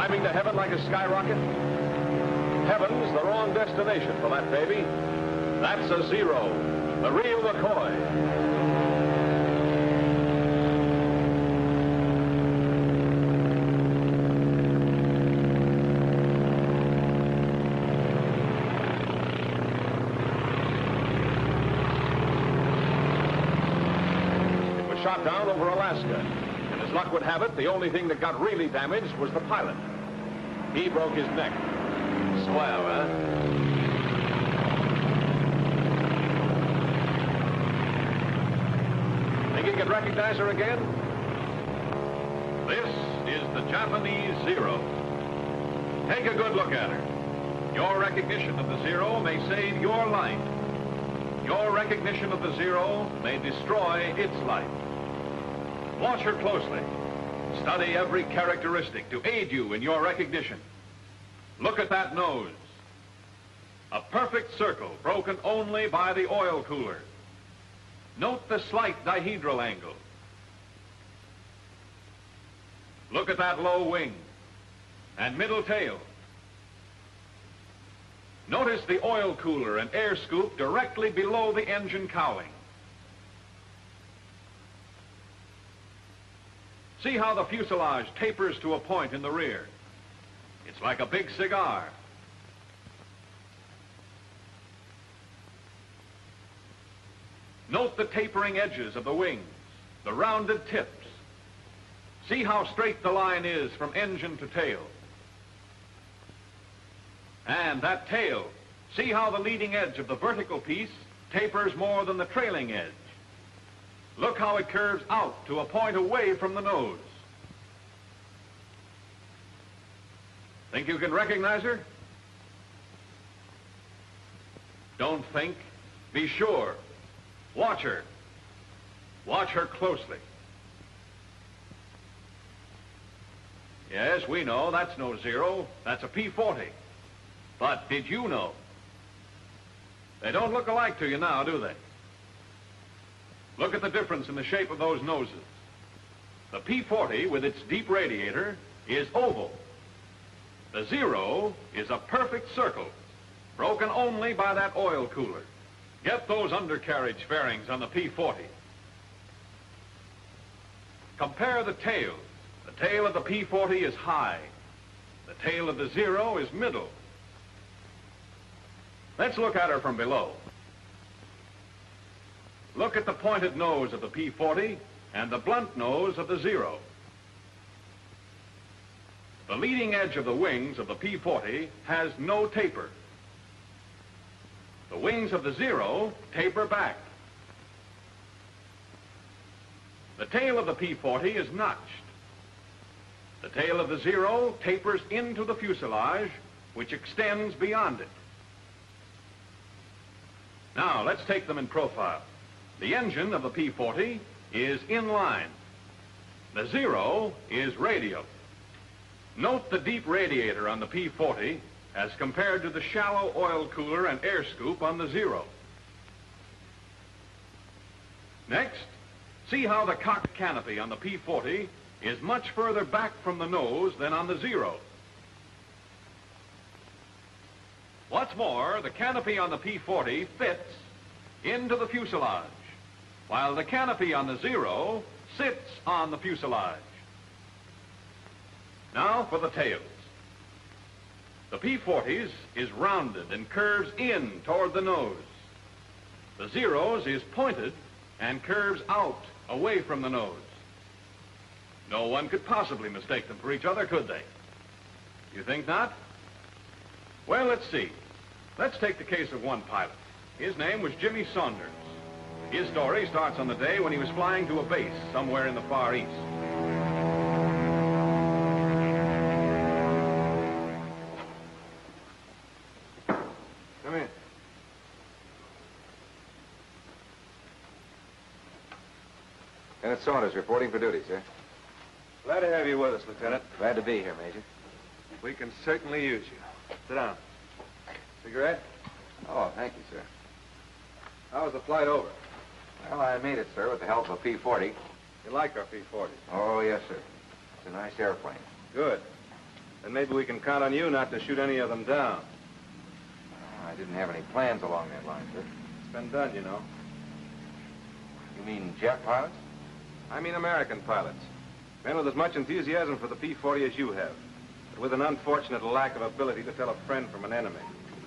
Climbing to heaven like a skyrocket? Heaven's the wrong destination for that baby. That's a Zero, the real McCoy. Shot down over Alaska. And as luck would have it, the only thing that got really damaged was the pilot. He broke his neck. Swell, huh? Think you can recognize her again? This is the Japanese Zero. Take a good look at her. Your recognition of the Zero may save your life. Your recognition of the Zero may destroy its life. Watch her closely. Study every characteristic to aid you in your recognition. Look at that nose. A perfect circle broken only by the oil cooler. Note the slight dihedral angle. Look at that low wing and middle tail. Notice the oil cooler and air scoop directly below the engine cowling. See how the fuselage tapers to a point in the rear. It's like a big cigar. Note the tapering edges of the wings, the rounded tips. See how straight the line is from engine to tail. And that tail, see how the leading edge of the vertical piece tapers more than the trailing edge. Look how it curves out to a point away from the nose. Think you can recognize her? Don't think. Be sure. Watch her. Watch her closely. Yes, we know that's no Zero. That's a P-40. But did you know? They don't look alike to you now, do they? Look at the difference in the shape of those noses. The P-40, with its deep radiator, is oval. The Zero is a perfect circle, broken only by that oil cooler. Get those undercarriage fairings on the P-40. Compare the tails. The tail of the P-40 is high. The tail of the Zero is middle. Let's look at her from below. Look at the pointed nose of the P-40 and the blunt nose of the Zero. The leading edge of the wings of the P-40 has no taper. The wings of the Zero taper back. The tail of the P-40 is notched. The tail of the Zero tapers into the fuselage, which extends beyond it. Now, let's take them in profile. The engine of the P-40 is in line. The Zero is radial. Note the deep radiator on the P-40 as compared to the shallow oil cooler and air scoop on the Zero. Next, see how the cockpit canopy on the P-40 is much further back from the nose than on the Zero. What's more, the canopy on the P-40 fits into the fuselage, while the canopy on the Zero sits on the fuselage. Now for the tails. The P-40's is rounded and curves in toward the nose. The Zero's is pointed and curves out away from the nose. No one could possibly mistake them for each other, could they? You think not? Well, let's see. Let's take the case of one pilot. His name was Jimmy Saunders. His story starts on the day when he was flying to a base somewhere in the Far East. Come in. Lieutenant Saunders reporting for duty, sir. Glad to have you with us, Lieutenant. Glad to be here, Major. We can certainly use you. Sit down. Cigarette? Oh, thank you, sir. How was the flight over? Well, I made it, sir, with the help of a P-40. You like our P-40? Oh, yes, sir. It's a nice airplane. Good. Then maybe we can count on you not to shoot any of them down. I didn't have any plans along that line, sir. It's been done, you know. You mean jet pilots? I mean American pilots. Men with as much enthusiasm for the P-40 as you have, but with an unfortunate lack of ability to tell a friend from an enemy.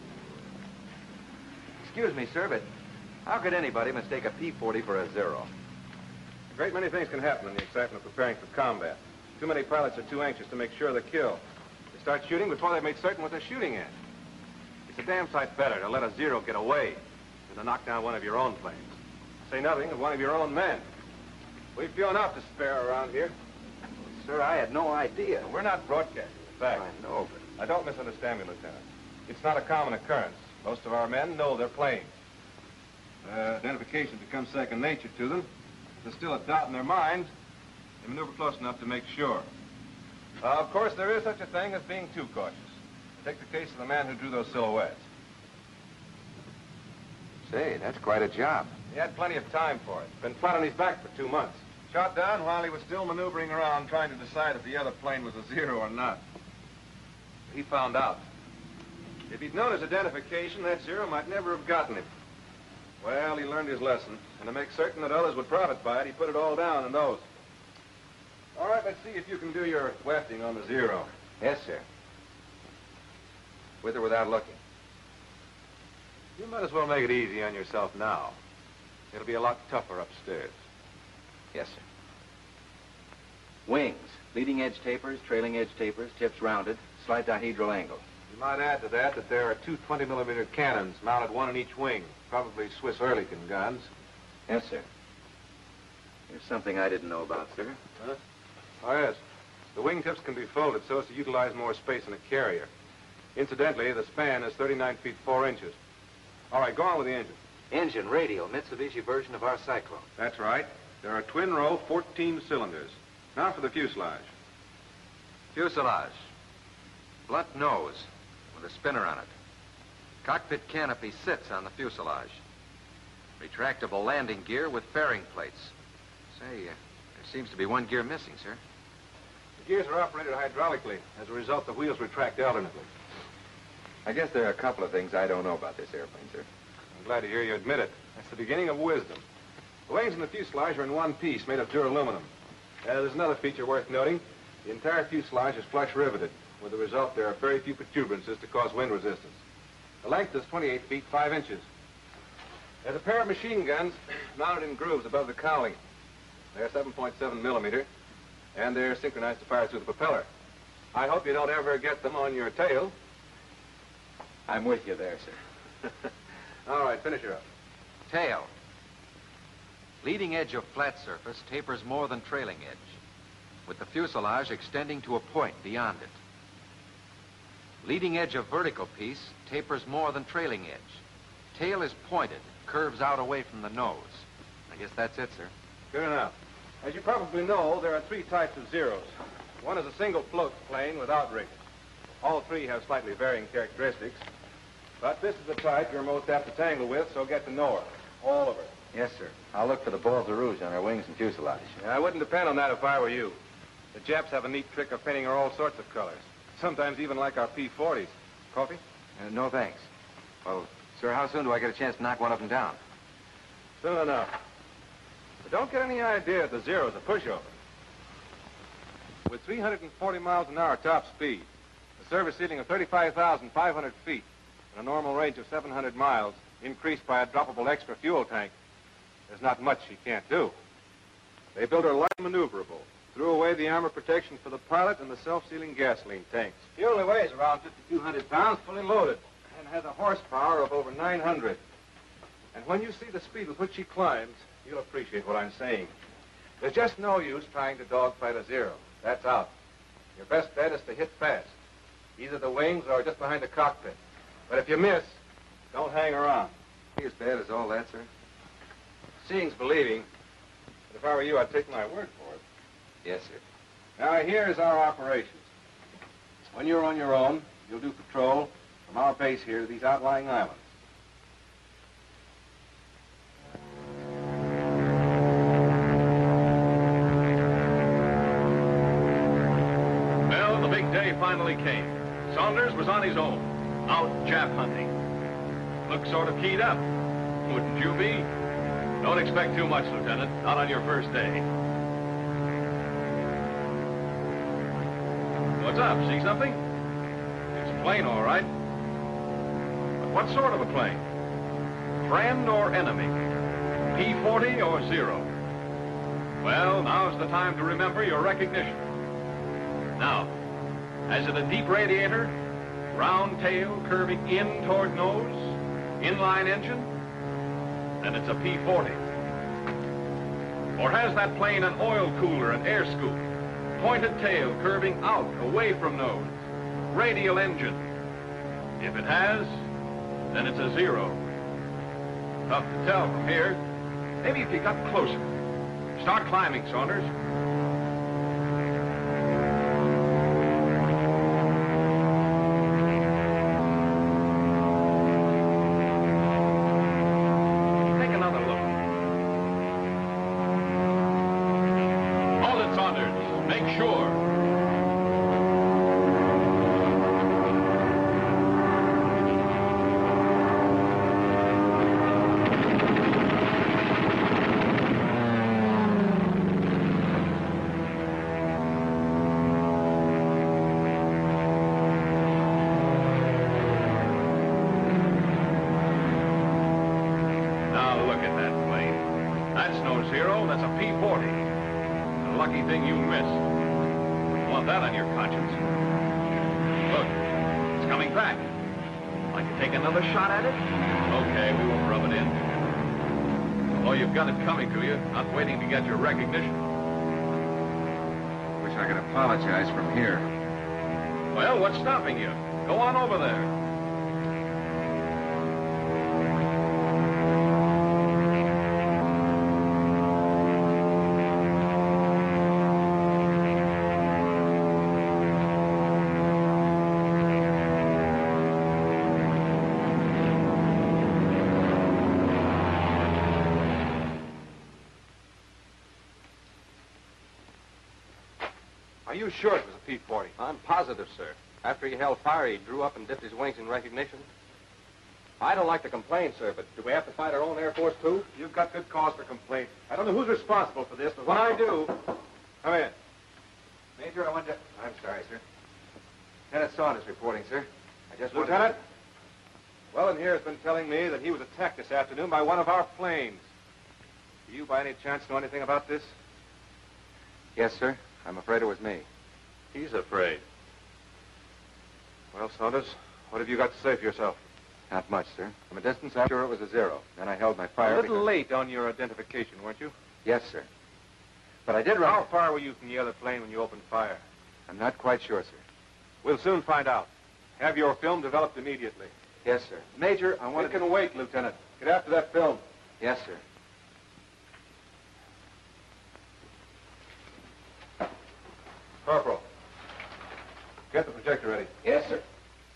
Excuse me, sir, but how could anybody mistake a P-40 for a Zero? A great many things can happen in the excitement of preparing for combat. Too many pilots are too anxious to make sure of the kill. They start shooting before they've made certain what they're shooting at. It's a damn sight better to let a Zero get away than to knock down one of your own planes. Say nothing of one of your own men. We've few enough to spare around here. Sir, I had no idea. We're not broadcasting. In fact, I know, but... Now, don't misunderstand me, Lieutenant. It's not a common occurrence. Most of our men know their planes. Identification becomes second nature to them. If there's still a doubt in their minds, they maneuver close enough to make sure. Of course, there is such a thing as being too cautious. Take the case of the man who drew those silhouettes. Say, that's quite a job. He had plenty of time for it. Been flat on his back for 2 months. Shot down while he was still maneuvering around trying to decide if the other plane was a Zero or not. He found out. If he'd known his identification, that Zero might never have gotten him. Well, he learned his lesson, and to make certain that others would profit by it, he put it all down in those. All right, let's see if you can do your wefting on the Zero. Yes, sir. With or without looking? You might as well make it easy on yourself now. It'll be a lot tougher upstairs. Yes, sir. Wings. Leading edge tapers, trailing edge tapers, tips rounded, slight dihedral angle. You might add to that that there are two 20-millimeter cannons mounted one in each wing, probably Swiss Oerlikon guns. Yes, sir. There's something I didn't know about, sir. Huh? Oh, yes. The wingtips can be folded so as to utilize more space in a carrier. Incidentally, the span is 39 feet 4 inches. All right, go on with the engine. Engine, radial, Mitsubishi version of our Cyclone. That's right. There are twin-row 14 cylinders. Now for the fuselage. Fuselage. Blunt nose with a spinner on it. Cockpit canopy sits on the fuselage. Retractable landing gear with fairing plates. Say, there seems to be one gear missing, sir. The gears are operated hydraulically. As a result, the wheels retract alternately. I guess there are a couple of things I don't know about this airplane, sir. I'm glad to hear you admit it. That's the beginning of wisdom. The wings and the fuselage are in one piece, made of duraluminum. There's another feature worth noting. The entire fuselage is flush riveted. With the result, there are very few protuberances to cause wind resistance. The length is 28 feet 5 inches. There's a pair of machine guns mounted in grooves above the cowling. They're 7.7 millimeter, and they're synchronized to fire through the propeller. I hope you don't ever get them on your tail. I'm with you there, sir. All right, finish her up. Tail. Leading edge of flat surface tapers more than trailing edge, with the fuselage extending to a point beyond it. Leading edge of vertical piece tapers more than trailing edge. Tail is pointed, curves out away from the nose. I guess that's it, sir. Good enough. As you probably know, there are 3 types of Zeros. One is a single float plane with outriggers. All 3 have slightly varying characteristics. But this is the type you're most apt to tangle with, so get to know her. All of her. Yes, sir. I'll look for the balls of rouge on her wings and fuselage. Yeah, I wouldn't depend on that if I were you. The Japs have a neat trick of painting her all sorts of colors. Sometimes even like our P-40s. Coffee? No, thanks. Well, sir, how soon do I get a chance to knock one of them down? Soon enough. But don't get any idea that the Zero's a pushover. With 340 miles an hour top speed, a service ceiling of 35,500 feet, and a normal range of 700 miles, increased by a droppable extra fuel tank, there's not much she can't do. They built her light and maneuverable, threw away the armor protection for the pilot and the self-sealing gasoline tanks. She only weighs around 5,200 pounds, fully loaded, and has a horsepower of over 900. And when you see the speed with which she climbs, you'll appreciate what I'm saying. There's just no use trying to dogfight a Zero. That's out. Your best bet is to hit fast, either the wings or just behind the cockpit. But if you miss, don't hang around. As bad as all that, sir? Seeing's believing. But if I were you, I'd take my word for it. Yes, sir. Now, here's our operations. When you're on your own, you'll do patrol from our base here to these outlying islands. Well, the big day finally came. Saunders was on his own, out Jap hunting. Looked sort of keyed up. Wouldn't you be? Don't expect too much, Lieutenant. Not on your first day. What's up? See something? It's a plane, all right. But what sort of a plane? Friend or enemy? P-40 or Zero? Well, now's the time to remember your recognition. Now, is it a deep radiator? Round tail curving in toward nose? Inline engine? Then it's a P-40. Or has that plane an oil cooler and air scoop? Pointed tail curving out, away from nose? Radial engine? If it has, then it's a Zero. Tough to tell from here. Maybe if you got closer. Start climbing, Saunders. Take another look. Hold it, Saunders. Make sure. Zero, that's a P-40. A lucky thing you missed. Wouldn't want that on your conscience. Look, it's coming back. Like to take another shot at it? Okay, we won't rub it in. Oh, you've got it coming to you, not waiting to get your recognition. Wish I could apologize from here. Well, what's stopping you? Go on over there. Are you sure it was a P-40? I'm positive, sir. After he held fire, he drew up and dipped his wings in recognition. I don't like to complain, sir, but do we have to fight our own Air Force, too? You've got good cause for complaint. I don't know who's responsible for this, but when I do... Come in. Major, I want to... I'm sorry, sir. Lieutenant Saunders reporting, sir. I just wanted Lieutenant? Wellen here has been telling me that he was attacked this afternoon by one of our planes. Do you, by any chance, know anything about this? Yes, sir. I'm afraid it was me. He's afraid. Well, Saunders, what have you got to say for yourself? Not much, sir. From a distance, I'm sure it was a Zero. Then I held my fire A little because... late on your identification, weren't you? Yes, sir. But I did run... How far were you from the other plane when you opened fire? I'm not quite sure, sir. We'll soon find out. Have your film developed immediately. Yes, sir. Major, I want It can wait, Lieutenant. Get after that film. Yes, sir. Corporal, get the projector ready. Yes, sir.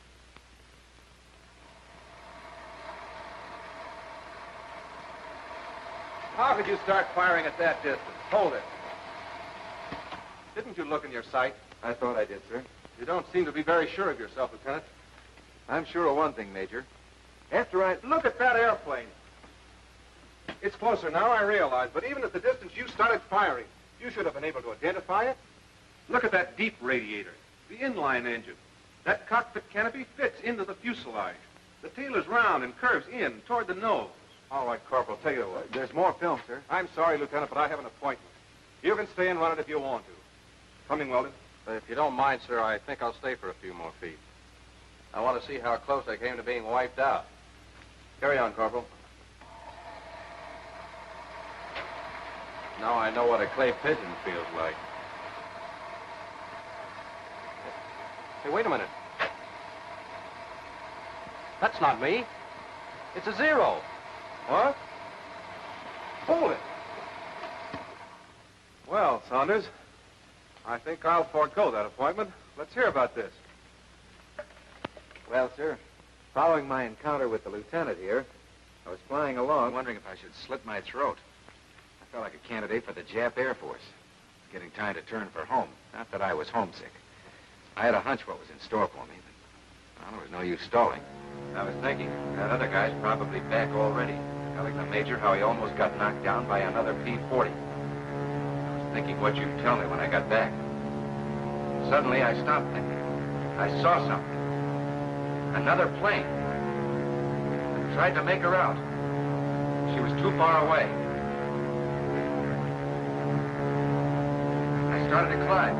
How could you start firing at that distance? Hold it. Didn't you look in your sight? I thought I did, sir. You don't seem to be very sure of yourself, Lieutenant. I'm sure of one thing, Major. After I... Look at that airplane. It's closer now, I realize, but even at the distance you started firing, you should have been able to identify it. Look at that deep radiator, the inline engine. That cockpit canopy fits into the fuselage. The tail is round and curves in toward the nose. All right, Corporal, take it away. There's more film, sir. I'm sorry, Lieutenant, but I have an appointment. You can stay and run it if you want to. Coming, Weldon. If you don't mind, sir, I think I'll stay for a few more feet. I want to see how close I came to being wiped out. Carry on, Corporal. Now I know what a clay pigeon feels like. Hey, wait a minute. That's not me. It's a Zero. What? Hold it. Well, Saunders, I think I'll forego that appointment. Let's hear about this. Well, sir, following my encounter with the lieutenant here, I was flying along... I'm wondering if I should slit my throat. I felt like a candidate for the Jap Air Force. Getting time to turn for home. Not that I was homesick. I had a hunch what was in store for me, but well, there was no use stalling. I was thinking, that other guy's probably back already, telling the Major how he almost got knocked down by another P-40. I was thinking what you'd tell me when I got back. Suddenly, I stopped thinking. I saw something. Another plane. I tried to make her out. She was too far away. I started to climb.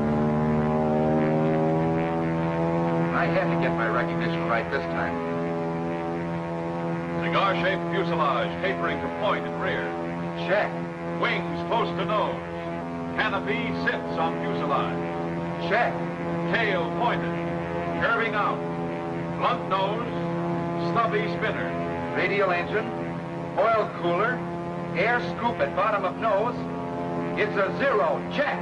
I had to get my recognition right this time. Cigar-shaped fuselage tapering to point and rear. Check. Wings close to nose. Canopy sits on fuselage. Check. Tail pointed. Curving out. Blunt nose. Stubby spinner. Radial engine. Oil cooler. Air scoop at bottom of nose. It's a 0. Check.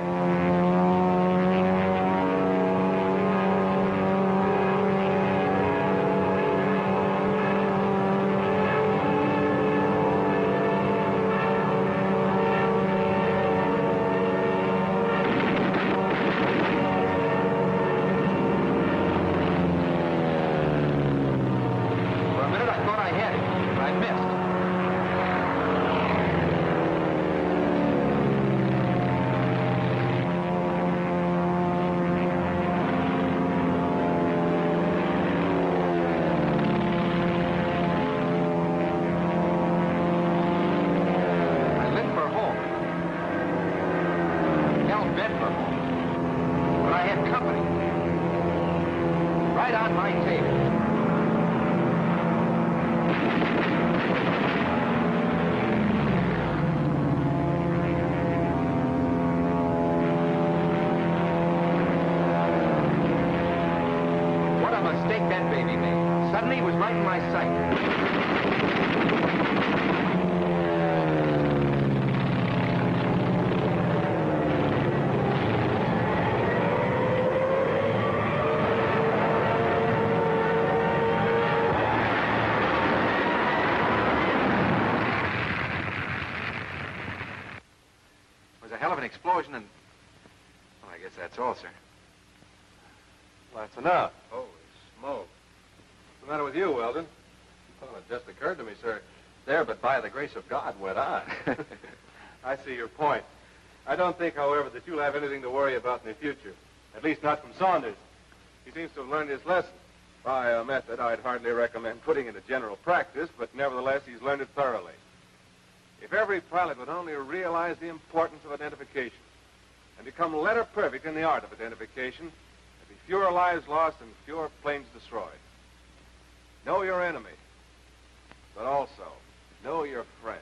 Explosion and... Well, I guess that's all, sir. Well, that's enough. Holy smoke. What's the matter with you, Weldon? Well, it just occurred to me, sir. There, but by the grace of God, went on. I see your point. I don't think, however, that you'll have anything to worry about in the future. At least not from Saunders. He seems to have learned his lesson. By a method I'd hardly recommend putting into general practice, but nevertheless, he's learned it thoroughly. If every pilot would only realize the importance of identification and become letter perfect in the art of identification, there'd be fewer lives lost and fewer planes destroyed. Know your enemy, but also know your friend.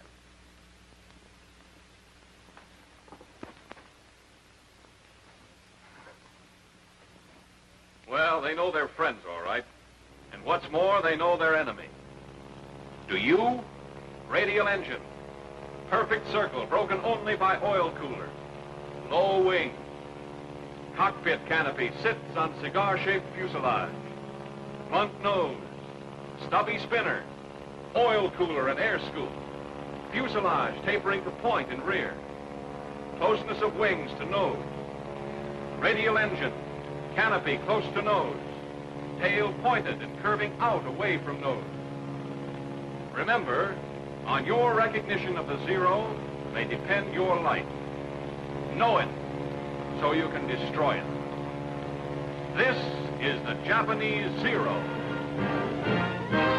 Well, they know their friends, all right. And what's more, they know their enemy. Do you? Radial engine. Perfect circle, broken only by oil cooler. Low wing. Cockpit canopy sits on cigar-shaped fuselage. Blunt nose. Stubby spinner. Oil cooler and air scoop. Fuselage tapering to point and rear. Closeness of wings to nose. Radial engine. Canopy close to nose. Tail pointed and curving out away from nose. Remember, on your recognition of the 0 may depend your life. Know it, so you can destroy it. This is the Japanese 0.